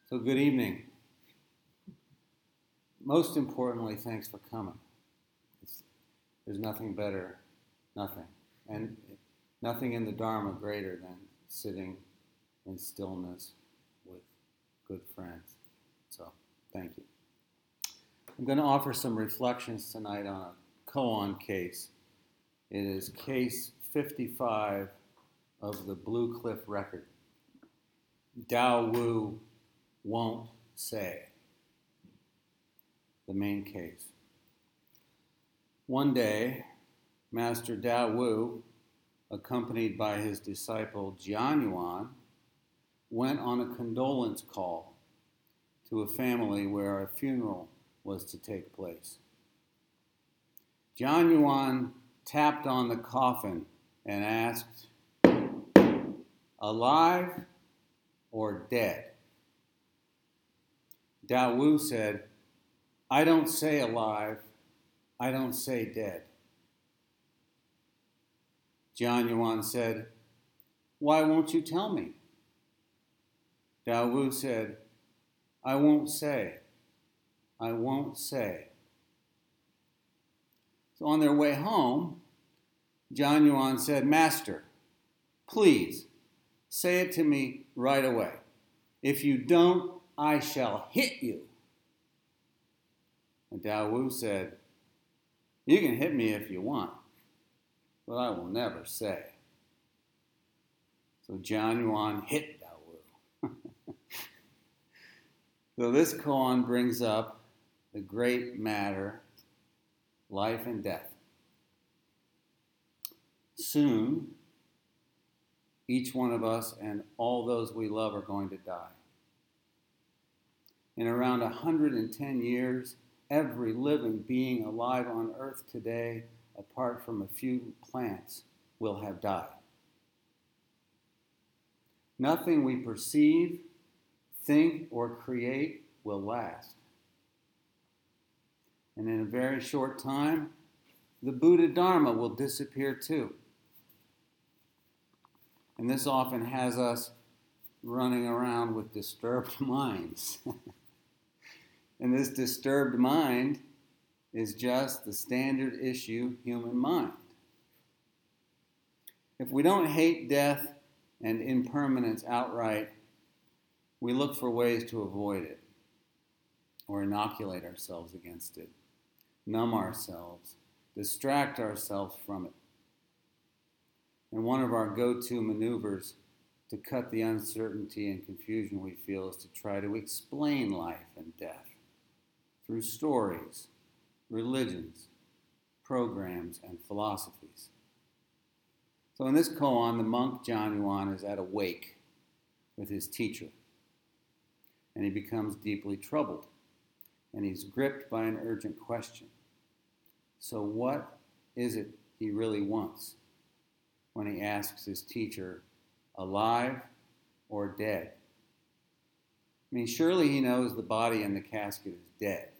So good evening. Most importantly, thanks for coming. There's nothing better, nothing. And nothing in the Dharma greater than sitting in stillness with good friends. So thank you. I'm going to offer some reflections tonight on a koan case. It is case 55 of the Blue Cliff record. Dao Wu won't say. The main case. One day, Master Dao Wu, accompanied by his disciple Jian Yuan, went on a condolence call to a family where a funeral was to take place. Jian Yuan tapped on the coffin and asked, "Alive or dead?" Dao Wu said, "I don't say alive, I don't say dead." Jian Yuan said, "Why won't you tell me?" Dao Wu said, "I won't say, I won't say." So on their way home, Jian Yuan said, "Master, please say it to me right away. If you don't, I shall hit you." And Dao Wu said, "You can hit me if you want, but I will never say." So Jian Yuan hit Dao Wu. So this koan brings up the great matter, life and death. Soon, each one of us and all those we love are going to die. In around 110 years, every living being alive on earth today, apart from a few plants, will have died. Nothing we perceive, think, or create will last. And in a very short time, the Buddha Dharma will disappear too. And this often has us running around with disturbed minds. And this disturbed mind is just the standard issue human mind. If we don't hate death and impermanence outright, we look for ways to avoid it or inoculate ourselves against it, numb ourselves, distract ourselves from it. And one of our go-to maneuvers to cut the uncertainty and confusion we feel is to try to explain life and death through stories, religions, programs, and philosophies. So in this koan, the monk Jian Yuan is at a wake with his teacher, and he becomes deeply troubled, and he's gripped by an urgent question. So what is it he really wants when he asks his teacher, alive or dead? I mean, surely he knows the body in the casket is dead.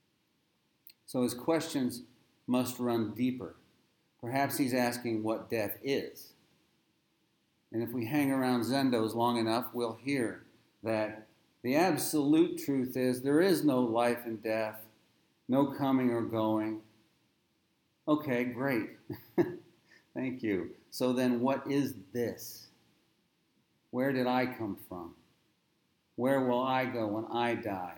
So his questions must run deeper. Perhaps he's asking what death is. And if we hang around Zendos long enough, we'll hear that the absolute truth is there is no life and death, no coming or going. Okay, great. Thank you. So then what is this? Where did I come from? Where will I go when I die?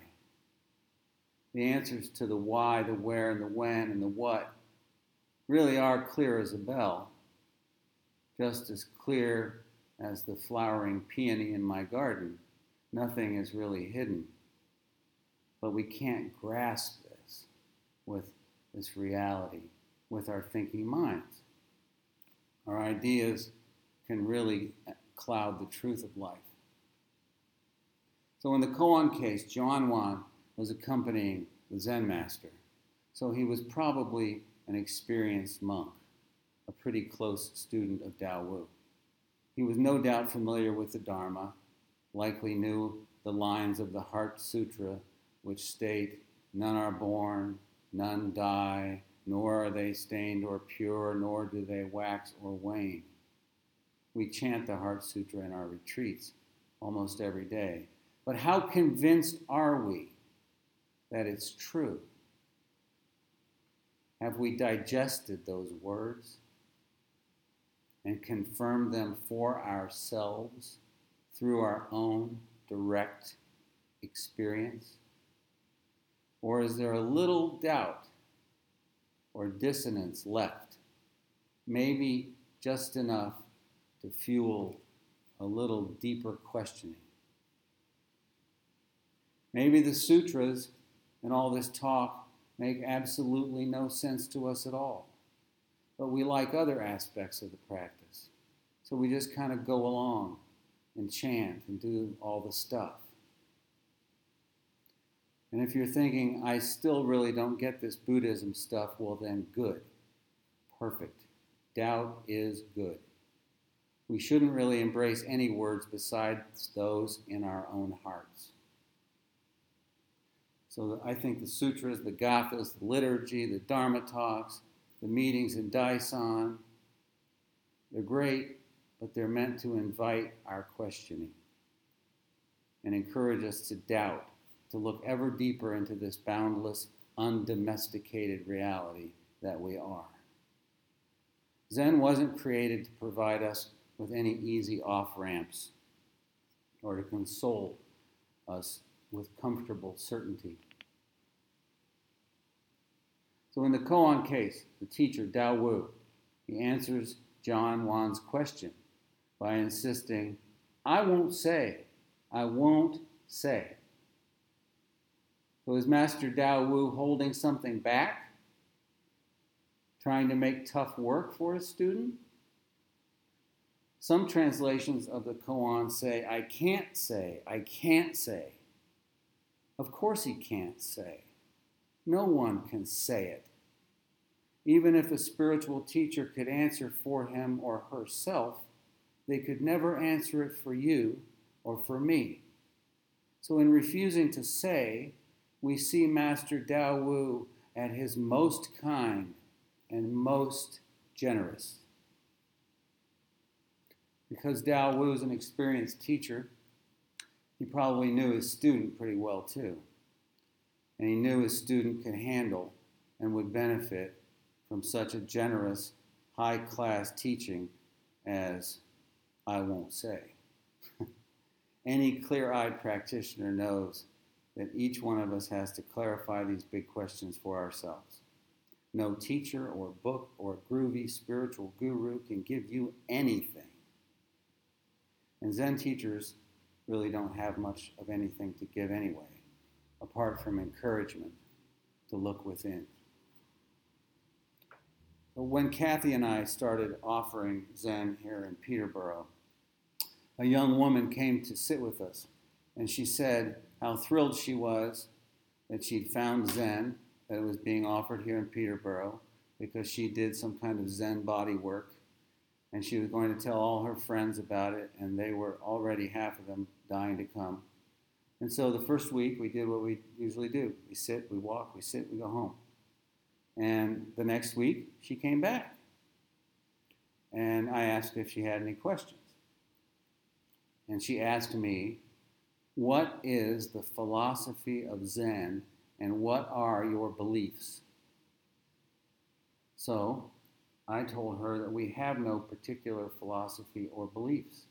The answers to the why, the where, and the when, and the what really are clear as a bell, just as clear as the flowering peony in my garden. Nothing is really hidden. But we can't grasp this with this reality, with our thinking minds. Our ideas can really cloud the truth of life. So in the koan case, Jian Yuan was accompanying the Zen master. So he was probably an experienced monk, a pretty close student of Dao Wu. He was no doubt familiar with the Dharma, likely knew the lines of the Heart Sutra, which state, "None are born, none die, nor are they stained or pure, nor do they wax or wane." We chant the Heart Sutra in our retreats almost every day. But how convinced are we that it's true? Have we digested those words and confirmed them for ourselves through our own direct experience? Or is there a little doubt or dissonance left? Maybe just enough to fuel a little deeper questioning. Maybe the sutras and all this talk make absolutely no sense to us at all. But we like other aspects of the practice. So we just kind of go along and chant and do all the stuff. And if you're thinking, I still really don't get this Buddhism stuff, well then good. Perfect. Doubt is good. We shouldn't really embrace any words besides those in our own hearts. So I think the sutras, the gathas, the liturgy, the dharma talks, the meetings in Daishan, they're great, but they're meant to invite our questioning and encourage us to doubt, to look ever deeper into this boundless, undomesticated reality that we are. Zen wasn't created to provide us with any easy off-ramps or to console us with comfortable certainty. So in the koan case, the teacher, Dao Wu, he answers John Wan's question by insisting, I won't say. So is Master Dao Wu holding something back? Trying to make tough work for his student? Some translations of the koan say, I can't say. Of course he can't say. No one can say it. Even if a spiritual teacher could answer for him or herself, they could never answer it for you or for me. So in refusing to say, we see Master Dao Wu at his most kind and most generous. Because Dao Wu is an experienced teacher, he probably knew his student pretty well too. And he knew his student could handle and would benefit from such a generous, high-class teaching as I won't say. Any clear-eyed practitioner knows that each one of us has to clarify these big questions for ourselves. No teacher or book or groovy spiritual guru can give you anything. And Zen teachers really don't have much of anything to give anyway, apart from encouragement to look within. But when Kathy and I started offering Zen here in Peterborough, a young woman came to sit with us, and she said how thrilled she was that she'd found Zen, that it was being offered here in Peterborough, because she did some kind of Zen body work, and she was going to tell all her friends about it, and they were already, half of them, dying to come. And so the first week, we did what we usually do. We sit, we walk, we sit, we go home. And the next week, she came back. And I asked if she had any questions. And she asked me, what is the philosophy of Zen and what are your beliefs? So I told her that we have no particular philosophy or beliefs.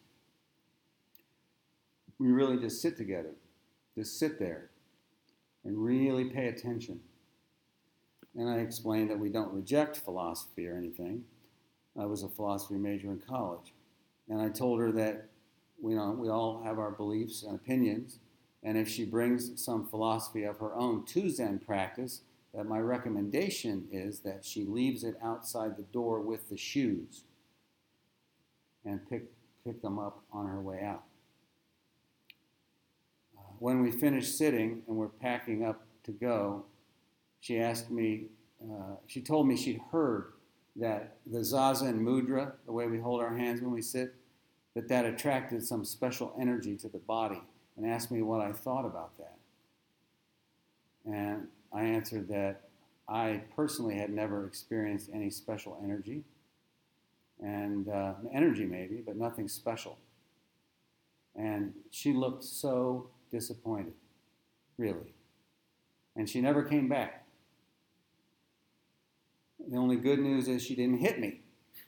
We really just sit together, just sit there and really pay attention. And I explained that we don't reject philosophy or anything. I was a philosophy major in college. And I told her that we all have our beliefs and opinions, and if she brings some philosophy of her own to Zen practice, that my recommendation is that she leaves it outside the door with the shoes and pick them up on her way out. When we finished sitting and we're packing up to go, she told me she'd heard that the Zazen mudra, the way we hold our hands when we sit, that attracted some special energy to the body, and asked me what I thought about that. And I answered that I personally had never experienced any special energy, and energy maybe, but nothing special. And she looked so disappointed, really. And she never came back. The only good news is she didn't hit me.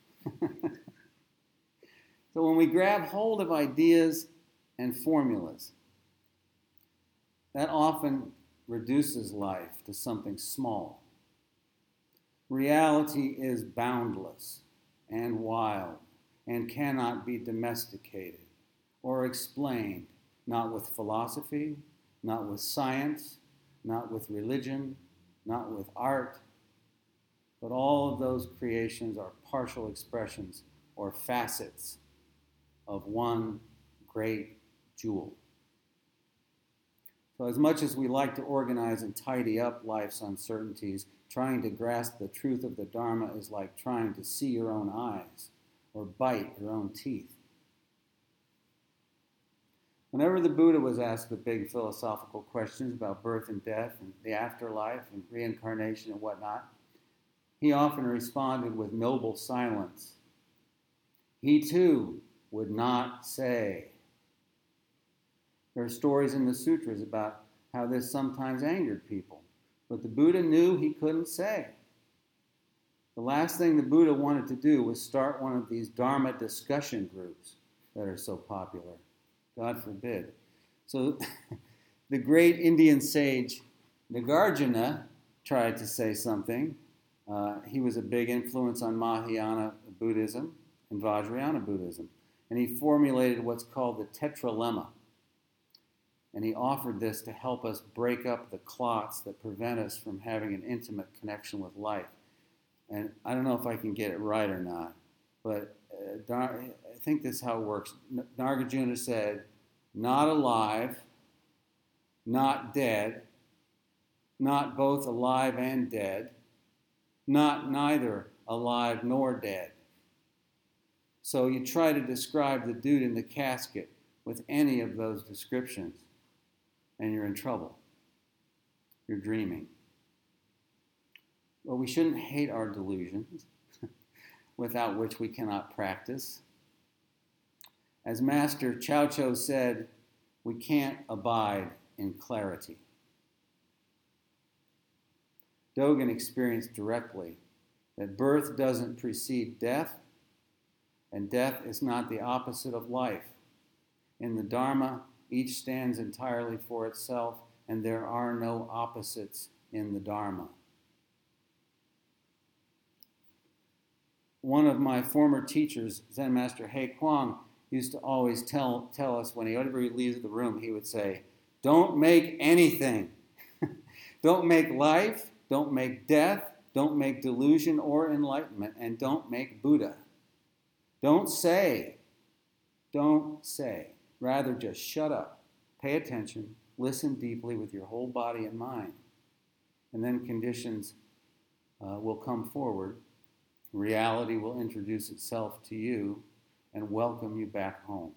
So when we grab hold of ideas and formulas, that often reduces life to something small. Reality is boundless and wild and cannot be domesticated or explained, not with philosophy, not with science, not with religion, not with art, but all of those creations are partial expressions or facets of one great jewel. So as much as we like to organize and tidy up life's uncertainties, trying to grasp the truth of the Dharma is like trying to see your own eyes or bite your own teeth. Whenever the Buddha was asked the big philosophical questions about birth and death and the afterlife and reincarnation and whatnot, he often responded with noble silence. He too would not say. There are stories in the sutras about how this sometimes angered people, but the Buddha knew he couldn't say. The last thing the Buddha wanted to do was start one of these Dharma discussion groups that are so popular. God forbid. So the great Indian sage Nagarjuna tried to say something. He was a big influence on Mahayana Buddhism and Vajrayana Buddhism. And he formulated what's called the Tetralemma. And he offered this to help us break up the clots that prevent us from having an intimate connection with life. And I don't know if I can get it right or not, but I think this is how it works. Nagarjuna said, not alive, not dead, not both alive and dead, not neither alive nor dead. So you try to describe the dude in the casket with any of those descriptions, and you're in trouble. You're dreaming. Well, we shouldn't hate our delusions, without which we cannot practice. As Master Chow Cho said, we can't abide in clarity. Dogen experienced directly that birth doesn't precede death, and death is not the opposite of life. In the Dharma, each stands entirely for itself, and there are no opposites in the Dharma. One of my former teachers, Zen Master He Kwang, used to always tell us whenever he leaves the room, he would say, don't make anything. Don't make life, don't make death, don't make delusion or enlightenment, and don't make Buddha. Don't say. Rather, just shut up, pay attention, listen deeply with your whole body and mind. And then conditions will come forward. Reality will introduce itself to you and welcome you back home.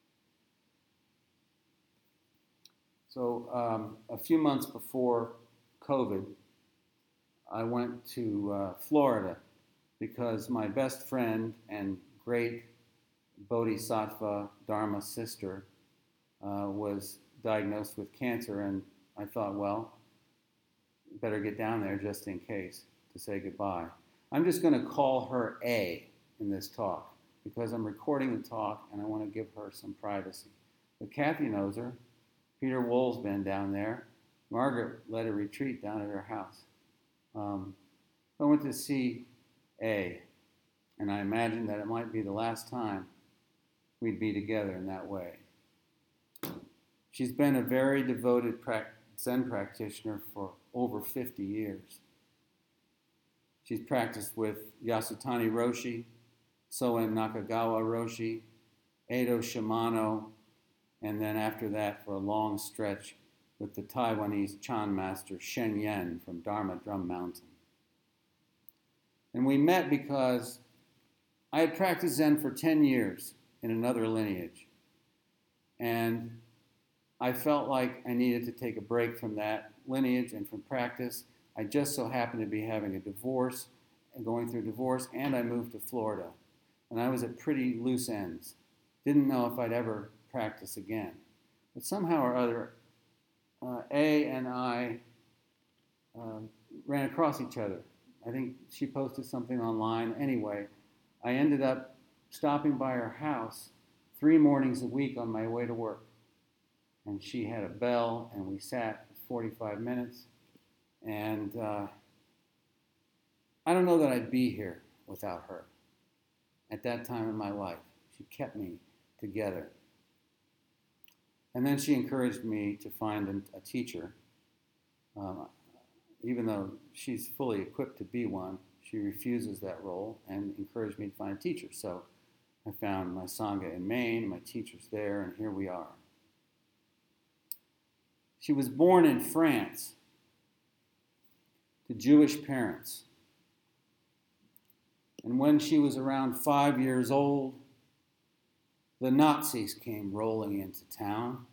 So a few months before COVID, I went to Florida because my best friend and great Bodhisattva Dharma sister was diagnosed with cancer, and I thought, well, better get down there just in case to say goodbye. I'm just going to call her A in this talk because I'm recording the talk and I want to give her some privacy. But Kathy knows her. Peter Wool's been down there. Margaret led a retreat down at her house. I went to see A, and I imagined that it might be the last time we'd be together in that way. She's been a very devoted Zen practitioner for over 50 years. She's practiced with Yasutani Roshi, Soen Nakagawa Roshi, Edo Shimano, and then after that for a long stretch with the Taiwanese Chan master Shen Yen from Dharma Drum Mountain. And we met because I had practiced Zen for 10 years in another lineage. And I felt like I needed to take a break from that lineage and from practice. I just so happened to be having a divorce and going through divorce, and I moved to Florida. And I was at pretty loose ends. Didn't know if I'd ever practice again. But somehow or other, A and I ran across each other. I think she posted something online. Anyway, I ended up stopping by her house 3 mornings a week on my way to work. And she had a bell, and we sat 45 minutes. And I don't know that I'd be here without her at that time in my life. She kept me together. And then she encouraged me to find a teacher. Even though she's fully equipped to be one, she refuses that role and encouraged me to find a teacher. So I found my Sangha in Maine, my teacher's there, and here we are. She was born in France to Jewish parents. And when she was around 5 years old, the Nazis came rolling into town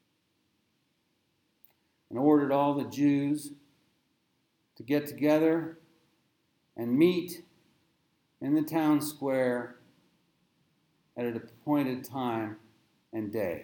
and ordered all the Jews to get together and meet in the town square at an appointed time and day.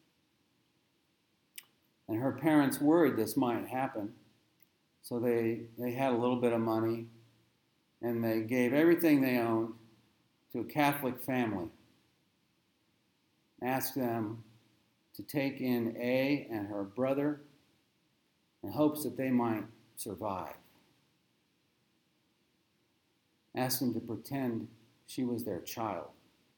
And her parents worried this might happen, so they had a little bit of money, and they gave everything they owned to a Catholic family. Asked them to take in A and her brother in hopes that they might survive. Asked them to pretend she was their child.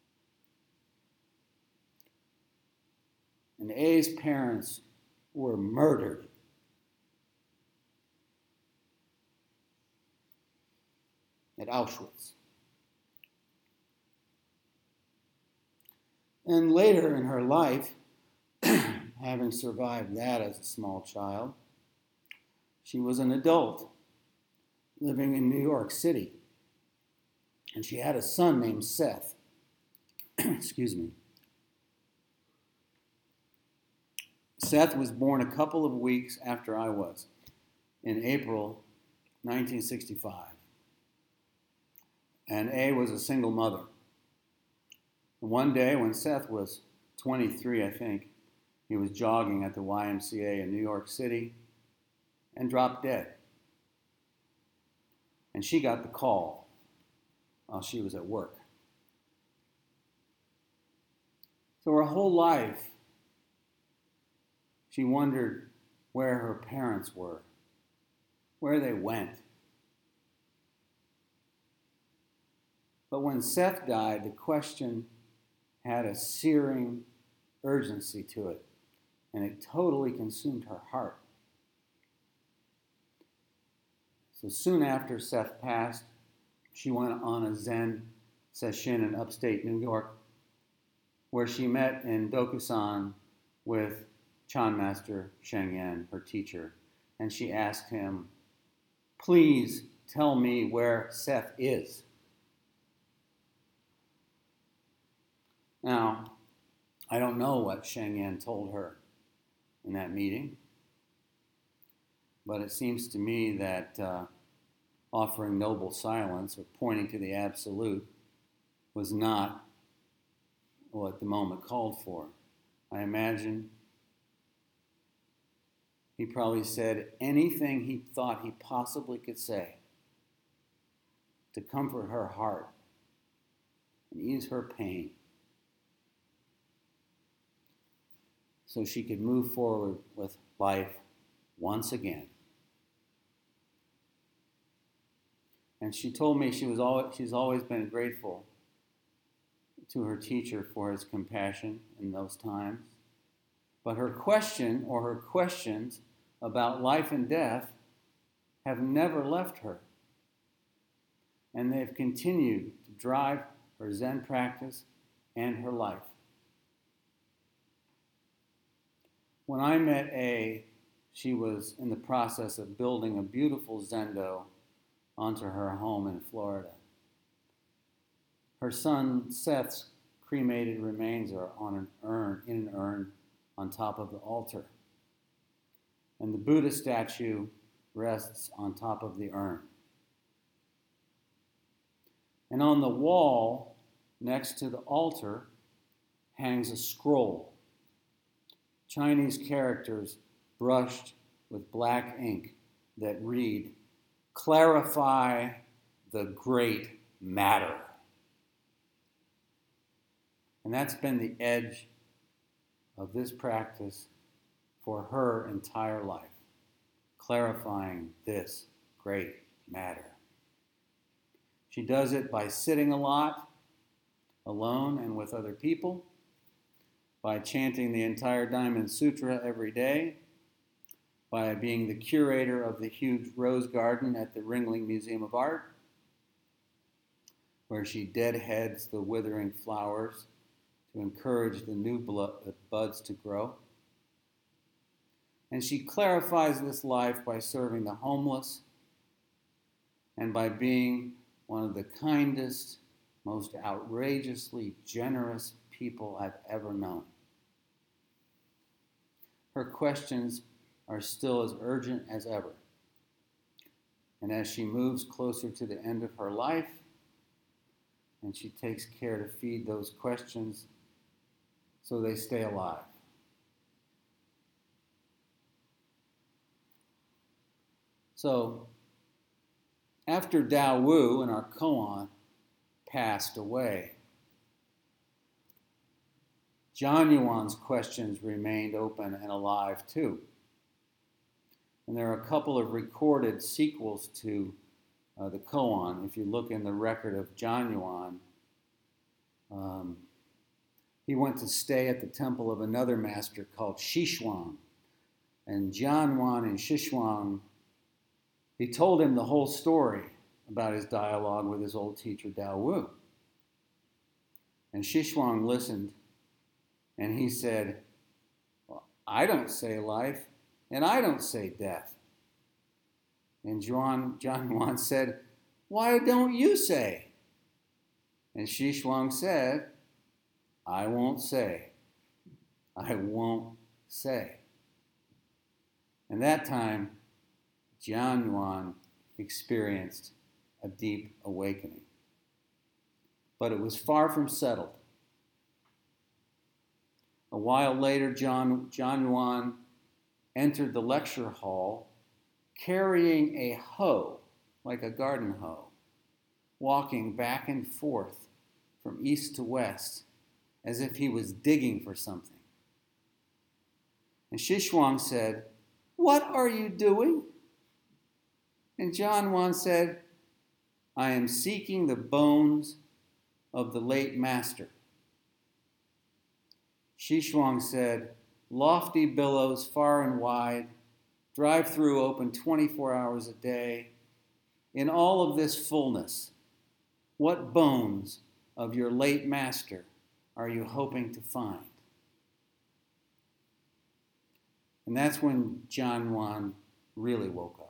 And A's parents were murdered. At Auschwitz. And later in her life, having survived that as a small child, she was an adult living in New York City. And she had a son named Seth. Excuse me. Seth was born a couple of weeks after I was, in April 1965. And A was a single mother. And one day when Seth was 23, I think, he was jogging at the YMCA in New York City and dropped dead. And she got the call while she was at work. So her whole life, she wondered where her parents were, where they went. But when Seth died, the question had a searing urgency to it, and it totally consumed her heart. So soon after Seth passed, she went on a Zen session in upstate New York, where she met in Dokusan with Chan Master Sheng Yen, her teacher, and she asked him, "Please tell me where Seth is." Now, I don't know what Sheng Yen told her in that meeting, but it seems to me that offering noble silence or pointing to the absolute was not what the moment called for. I imagine he probably said anything he thought he possibly could say to comfort her heart and ease her pain, so she could move forward with life once again. And she told me she's always been grateful to her teacher for his compassion in those times. But her question or her questions about life and death have never left her. And they've continued to drive her Zen practice and her life. When I met A, she was in the process of building a beautiful zendo onto her home in Florida. Her son Seth's cremated remains are in an urn on top of the altar. And the Buddha statue rests on top of the urn. And on the wall next to the altar hangs a scroll. Chinese characters brushed with black ink that read, "Clarify the great matter." And that's been the edge of this practice for her entire life, clarifying this great matter. She does it by sitting a lot, alone and with other people, by chanting the entire Diamond Sutra every day, by being the curator of the huge rose garden at the Ringling Museum of Art, where she deadheads the withering flowers to encourage the new buds to grow. And she clarifies this life by serving the homeless and by being one of the kindest, most outrageously generous people I've ever known. Her questions are still as urgent as ever. And as she moves closer to the end of her life, and she takes care to feed those questions so they stay alive. So, after Dao Wu and our koan passed away, John Yuan's questions remained open and alive too. And there are a couple of recorded sequels to the koan. If you look in the record of John Yuan, he went to stay at the temple of another master called Xishuang. And John Yuan and Xishuang, he told him the whole story about his dialogue with his old teacher Dao Wu. And Xishuang listened, and he said, "Well, I don't say life, and I don't say death." And John Yuan said, "Why don't you say?" And Xishuang said, "I won't say. I won't say." And that time, John Yuan experienced a deep awakening. But it was far from settled. A while later, John Yuan entered the lecture hall carrying a hoe, like a garden hoe, walking back and forth from east to west as if he was digging for something. And Xishuang said, "What are you doing?" And John Yuan said, "I am seeking the bones of the late master." Xishuang said, "Lofty billows far and wide, drive-through open 24 hours a day. In all of this fullness, what bones of your late master are you hoping to find?" And that's when John Yuan really woke up.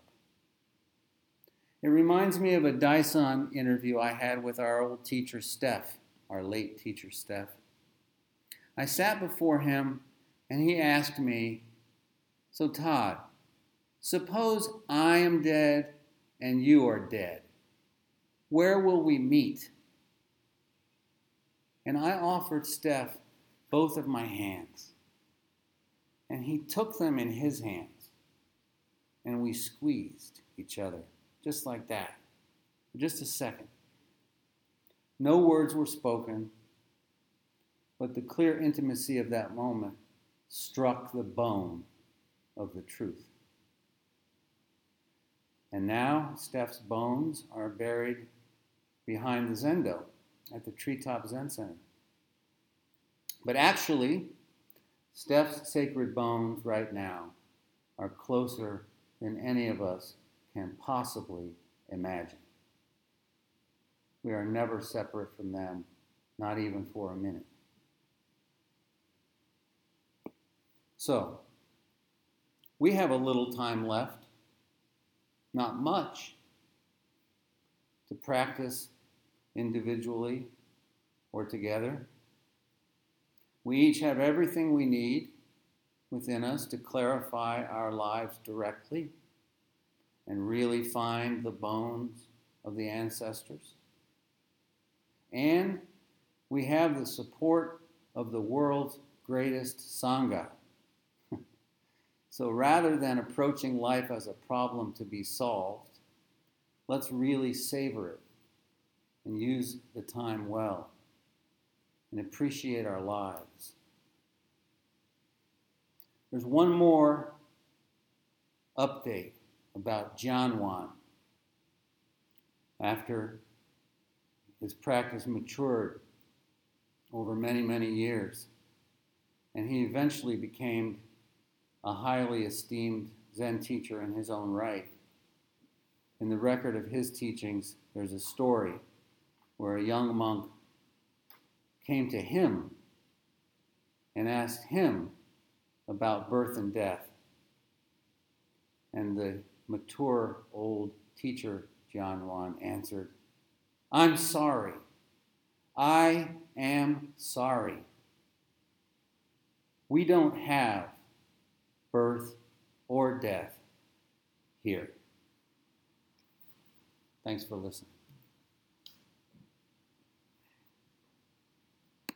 It reminds me of a Daishan interview I had with our old teacher Steph, our late teacher Steph. I sat before him and he asked me, "So Todd, suppose I am dead and you are dead. Where will we meet?" And I offered Steph both of my hands. And he took them in his hands. And we squeezed each other, just like that, for just a second. No words were spoken, but the clear intimacy of that moment struck the bone of the truth. And now Steph's bones are buried behind the Zendo at the Treetop Zen Center. But actually, Steph's sacred bones right now are closer than any of us can possibly imagine. We are never separate from them, not even for a minute. So, we have a little time left, not much, to practice individually or together. We each have everything we need within us to clarify our lives directly and really find the bones of the ancestors. And we have the support of the world's greatest Sangha, So rather than approaching life as a problem to be solved, let's really savor it and use the time well and appreciate our lives. There's one more update about John Juan. After his practice matured over many, many years, and he eventually became a highly esteemed Zen teacher in his own right. In the record of his teachings, there's a story where a young monk came to him and asked him about birth and death. And the mature old teacher, John Juan, answered, "I'm sorry. I am sorry. We don't have birth or death here." Thanks for listening.